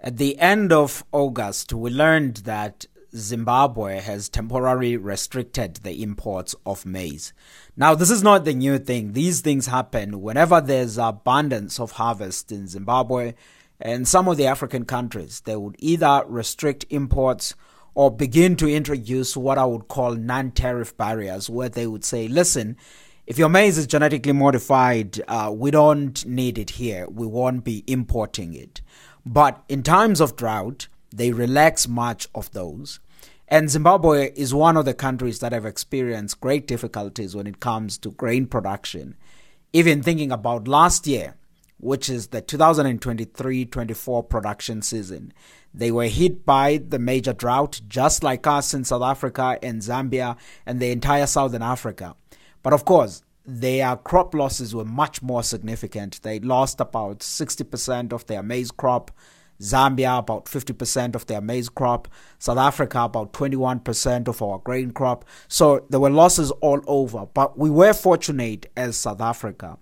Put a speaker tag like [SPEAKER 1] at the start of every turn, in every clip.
[SPEAKER 1] At the end of August, we learned that Zimbabwe has temporarily restricted the imports of maize. Now, this is not the new thing. These things happen whenever there's abundance of harvest in Zimbabwe and some of the African countries. They would either restrict imports or begin to introduce what I would call non-tariff barriers, where they would say, listen, if your maize is genetically modified, we don't need it here. We won't be importing it. But in times of drought, they relax much of those. And Zimbabwe is one of the countries that have experienced great difficulties when it comes to grain production. Even thinking about last year, which is the 2023-24 production season, they were hit by the major drought, just like us in South Africa and Zambia and the entire Southern Africa. But of course, their crop losses were much more significant. They lost about 60% of their maize crop. Zambia, about 50% of their maize crop. South Africa, about 21% of our grain crop. So there were losses all over. But we were fortunate as South Africa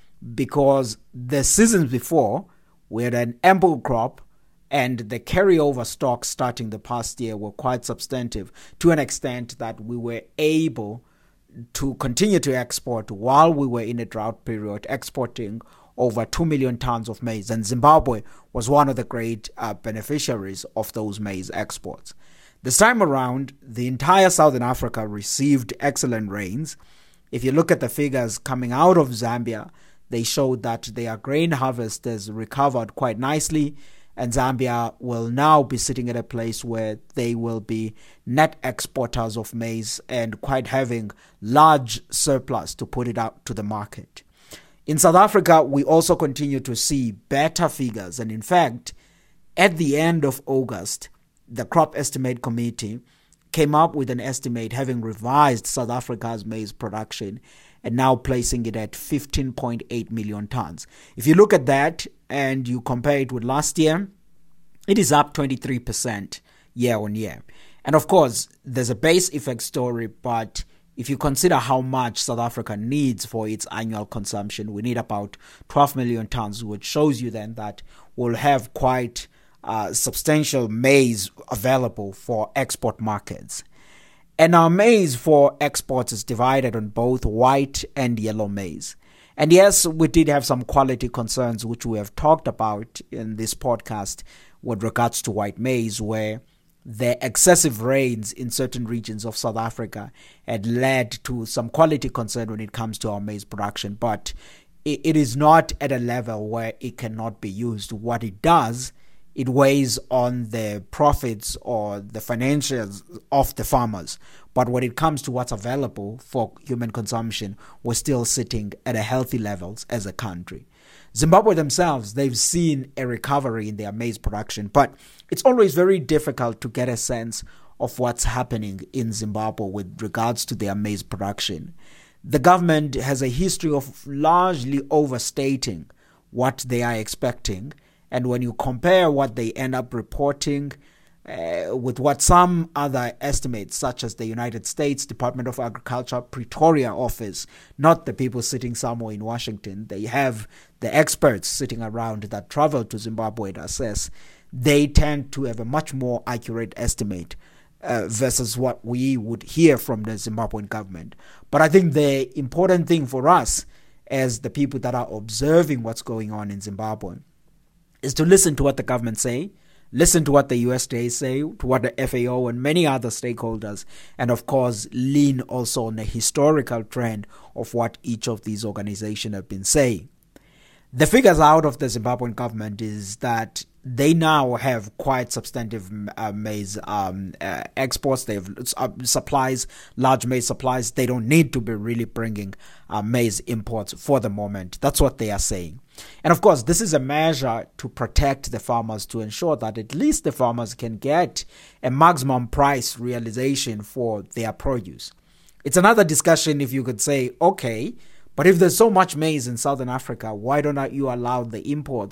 [SPEAKER 1] because the seasons before, we had an ample crop and the carryover stocks starting the past year were quite substantive to an extent that we were able to continue to export while we were in a drought period, exporting over 2 million tons of maize. And Zimbabwe was one of the great beneficiaries of those maize exports. This time around, the entire Southern Africa received excellent rains. If you look at the figures coming out of Zambia, they showed that their grain harvest has recovered quite nicely, and Zambia will now be sitting at a place where they will be net exporters of maize and quite having large surplus to put it out to the market. In South Africa, we also continue to see better figures. And in fact, at the end of August, the Crop Estimate Committee came up with an estimate having revised South Africa's maize production and now placing it at 15.8 million tons. If you look at that and you compare it with last year, it is up 23% year on year. And of course, there's a base effect story, but if you consider how much South Africa needs for its annual consumption, we need about 12 million tons, which shows you then that we'll have quite substantial maize available for export markets. And our maize for exports is divided on both white and yellow maize. And yes, we did have some quality concerns, which we have talked about in this podcast with regards to white maize, where the excessive rains in certain regions of South Africa had led to some quality concern when it comes to our maize production. But it is not at a level where it cannot be used. What it does, it weighs on the profits or the financials of the farmers. But when it comes to what's available for human consumption, we're still sitting at a healthy levels as a country. Zimbabwe themselves, they've seen a recovery in their maize production, but it's always very difficult to get a sense of what's happening in Zimbabwe with regards to their maize production. The government has a history of largely overstating what they are expecting, and when you compare what they end up reporting with what some other estimates, such as the United States Department of Agriculture Pretoria office, not the people sitting somewhere in Washington, they have the experts sitting around that travel to Zimbabwe to assess, they tend to have a much more accurate estimate versus what we would hear from the Zimbabwean government. But I think the important thing for us as the people that are observing what's going on in Zimbabwe is to listen to what the government say, listen to what the USDA say, to what the FAO and many other stakeholders, and of course, lean also on the historical trend of what each of these organizations have been saying. The figures out of the Zimbabwean government is that they now have quite substantive maize exports. They have supplies, large maize supplies. They don't need to be really bringing maize imports for the moment. That's what they are saying. And of course, this is a measure to protect the farmers, to ensure that at least the farmers can get a maximum price realization for their produce. It's another discussion if you could say, okay, but if there's so much maize in Southern Africa, why don't you allow the imports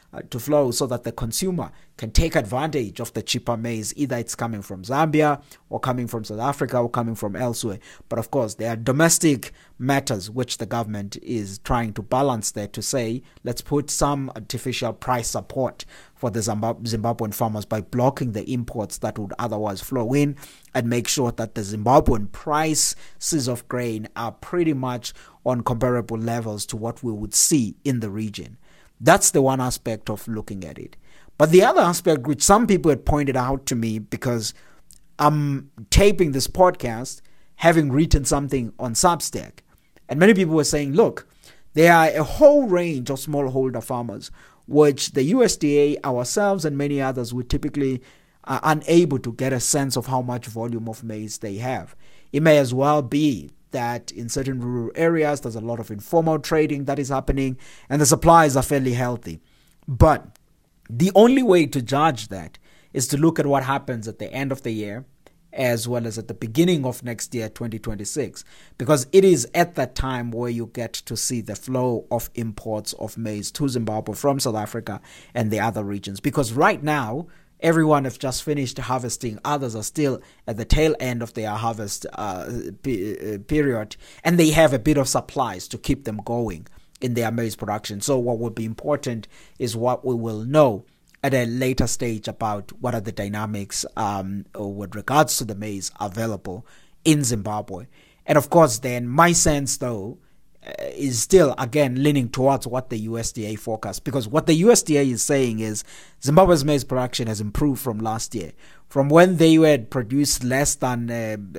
[SPEAKER 1] to flow so that the consumer can take advantage of the cheaper maize. Either it's coming from Zambia or coming from South Africa or coming from elsewhere. But of course, there are domestic matters which the government is trying to balance there to say, let's put some artificial price support for the Zimbabwean farmers by blocking the imports that would otherwise flow in, and make sure that the Zimbabwean prices of grain are pretty much on comparable levels to what we would see in the region. That's the one aspect of looking at it. But the other aspect, which some people had pointed out to me, because I'm taping this podcast having written something on Substack, and many people were saying, look, there are a whole range of smallholder farmers which the USDA, ourselves, and many others would typically are unable to get a sense of how much volume of maize they have. It may as well be that in certain rural areas there's a lot of informal trading that is happening and the supplies are fairly healthy. But the only way to judge that is to look at what happens at the end of the year as well as at the beginning of next year, 2026, because it is at that time where you get to see the flow of imports of maize to Zimbabwe from South Africa and the other regions. Because right now, everyone has just finished harvesting. Others are still at the tail end of their harvest period, and they have a bit of supplies to keep them going in their maize production. So what will be important is what we will know at a later stage about what are the dynamics with regards to the maize available in Zimbabwe. And of course, then my sense, though, is still, again, leaning towards what the USDA forecast, because what the USDA is saying is Zimbabwe's maize production has improved from last year. From when they had produced less than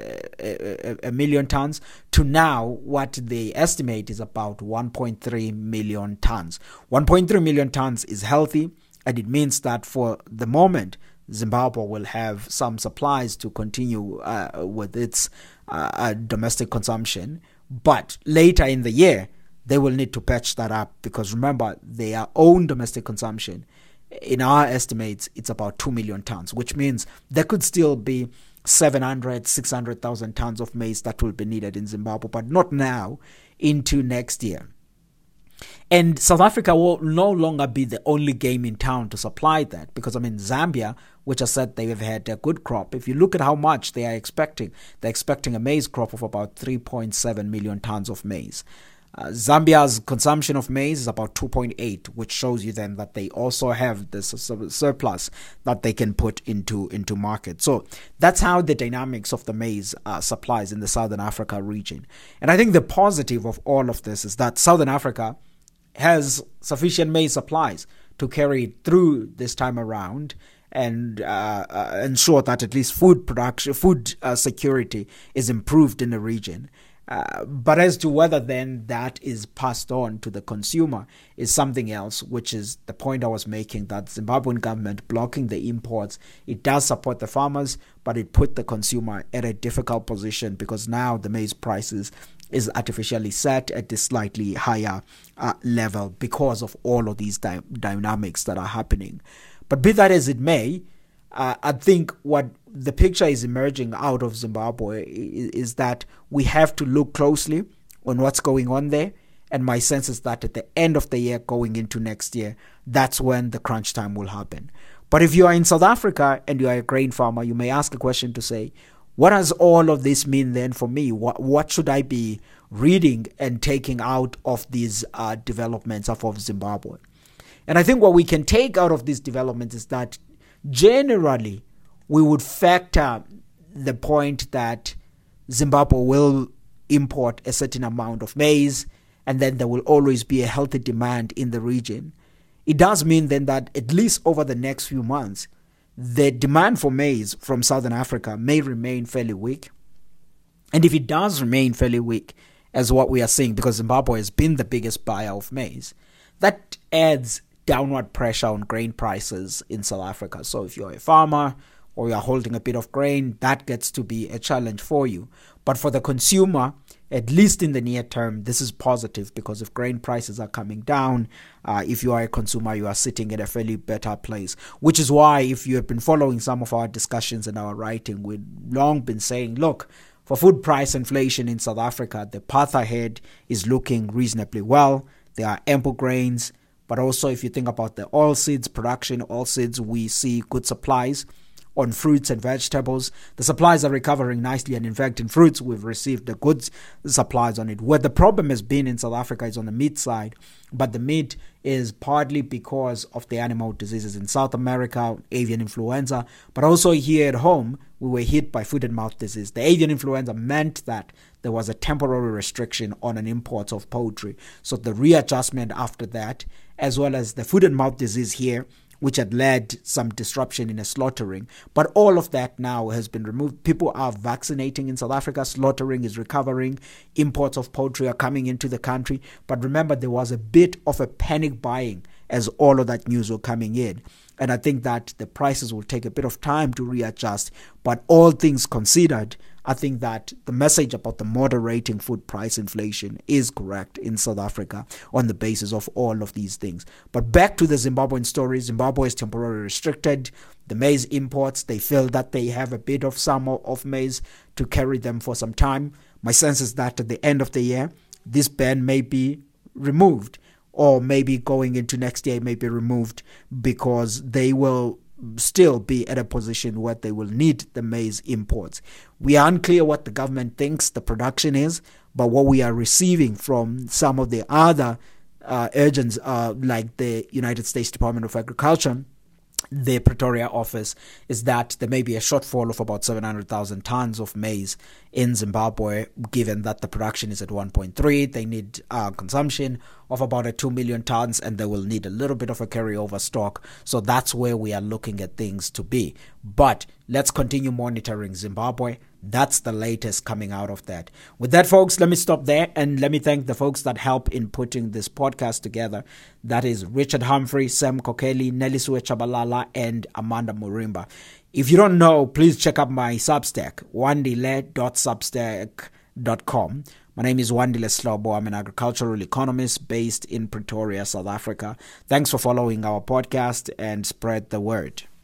[SPEAKER 1] a million tons to now, what they estimate is about 1.3 million tons. 1.3 million tons is healthy, and it means that for the moment, Zimbabwe will have some supplies to continue with its domestic consumption. But later in the year, they will need to patch that up, because remember, their own domestic consumption, in our estimates, it's about 2 million tons, which means there could still be 600,000 tons of maize that will be needed in Zimbabwe, but not now, into next year. And South Africa will no longer be the only game in town to supply that, because Zambia, which I said they have had a good crop, if you look at how much they are expecting, they're expecting a maize crop of about 3.7 million tons of maize. Zambia's consumption of maize is about 2.8, which shows you then that they also have this surplus that they can put into market. So that's how the dynamics of the maize supplies in the Southern Africa region. And I think the positive of all of this is that Southern Africa has sufficient maize supplies to carry it through this time around and ensure that at least food security is improved in the region. But as to whether then that is passed on to the consumer is something else, which is the point I was making, that Zimbabwean government blocking the imports, it does support the farmers, but it put the consumer at a difficult position, because now the maize prices is artificially set at this slightly higher level because of all of these dynamics that are happening. But be that as it may, I think what the picture is emerging out of Zimbabwe is that we have to look closely on what's going on there. And my sense is that at the end of the year, going into next year, that's when the crunch time will happen. But if you are in South Africa and you are a grain farmer, you may ask a question to say, what does all of this mean then for me? What should I be reading and taking out of these developments of Zimbabwe? And I think what we can take out of these developments is that generally we would factor the point that Zimbabwe will import a certain amount of maize, and then there will always be a healthy demand in the region. It does mean then that at least over the next few months, the demand for maize from Southern Africa may remain fairly weak. And if it does remain fairly weak, as what we are seeing, because Zimbabwe has been the biggest buyer of maize, that adds downward pressure on grain prices in South Africa. So if you're a farmer or you're holding a bit of grain, that gets to be a challenge for you. But for the consumer, at least in the near term, this is positive, because if grain prices are coming down, if you are a consumer, you are sitting at a fairly better place. Which is why, if you have been following some of our discussions and our writing, we've long been saying, look, for food price inflation in South Africa, the path ahead is looking reasonably well. There are ample grains, But also, if you think about the oilseeds production, oilseeds, we see good supplies on fruits and vegetables. The supplies are recovering nicely, and in fact, in fruits, we've received the good supplies on it. Where the problem has been in South Africa is on the meat side, but the meat is partly because of the animal diseases in South America, avian influenza, but also here at home, we were hit by foot and mouth disease. The avian influenza meant that there was a temporary restriction on an import of poultry. So the readjustment after that, as well as the foot and mouth disease here, which had led some disruption in the slaughtering. But all of that now has been removed. People are vaccinating in South Africa. Slaughtering is recovering. Imports of poultry are coming into the country. But remember, there was a bit of a panic buying as all of that news were coming in. And I think that the prices will take a bit of time to readjust. But all things considered, I think that the message about the moderating food price inflation is correct in South Africa on the basis of all of these things. But back to the Zimbabwean story. Zimbabwe is temporarily restricted. The maize imports, they feel that they have a bit of summer of maize to carry them for some time. My sense is that at the end of the year, this ban may be removed, or maybe going into next year may be removed, because they will still be at a position where they will need the maize imports. We are unclear what the government thinks the production is, but what we are receiving from some of the other agents, like the United States Department of Agriculture, the Pretoria office, is that there may be a shortfall of about 700,000 tons of maize in Zimbabwe, given that the production is at 1.3. They need consumption of about 2 million tons, and they will need a little bit of a carryover stock. So that's where we are looking at things to be. But let's continue monitoring Zimbabwe. That's the latest coming out of that. With that, folks, let me stop there, and let me thank the folks that help in putting this podcast together. That is Richard Humphrey, Sam Kokeli, Neliswe Chabalala, and Amanda Murimba. If you don't know, please check out my Substack, wandile.substack.com. My name is Wandile Slobo. I'm an agricultural economist based in Pretoria, South Africa. Thanks for following our podcast, and spread the word.